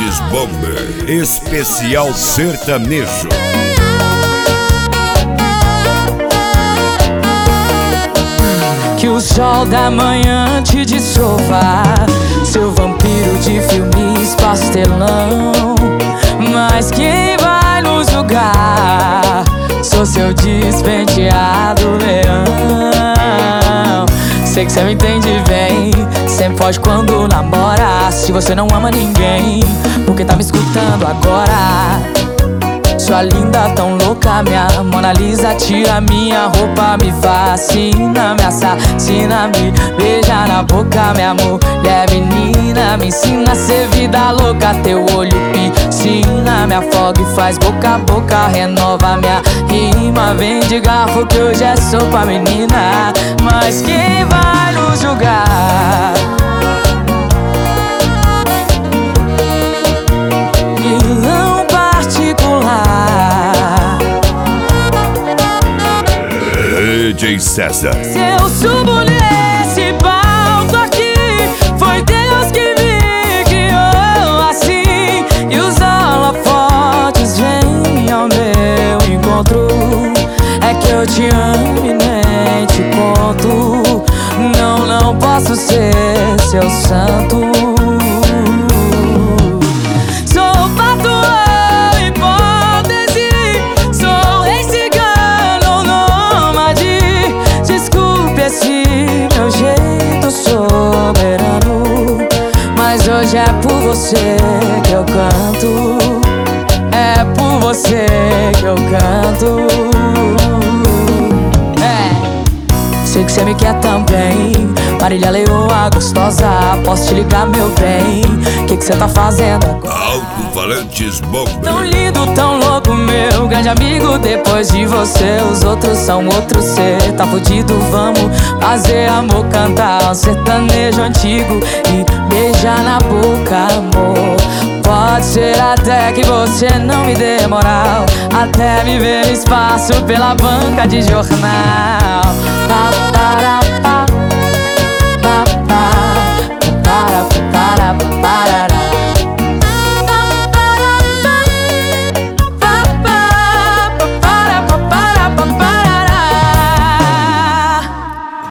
Alto-falantes Bomber, especial sertanejo. Que o sol da manhã te dissolva, seu vampiro de filmes pastelão. Mas quem vai nos julgar? Sou seu despenteado leão. Sei que cê me entende bem, sempre foge quando namora. Se você não ama ninguém, por que tá me escutando agora? Sua linda tão louca, minha Mona Lisa, tira minha roupa, me fascina, me assassina, me beija na boca, minha mulher menina, me ensina a ser vida louca, teu olho piscina, me afoga e faz boca a boca, renova minha rima, vem de garfo que hoje é sopa, menina, mas quem vai nos julgar? Vilão particular, DJ César. se eu subo nesse palco aqui, foi Deus que me guiou assim. E os holofotes vêm ao meu encontro. É que eu te amo e nem te conto. Não posso ser seu santo. Sou patrão, hipótese, sou rei cigano, nômade. Desculpe esse meu jeito soberano, mas hoje é por você que eu canto. É por você que eu canto. Sei que cê me quer também, Marília Leoa gostosa, posso te ligar, meu bem? Que cê tá fazendo agora? Alto-falantes Bomber. Tão lindo, tão louco, meu grande amigo. Depois de você, os outros são outros. Cê tá fudido, vamos fazer amor, cantar um sertanejo antigo e beijar na boca, amor. Pode ser até que você não me dê moral, até me ver no espaço pela banca de jornal.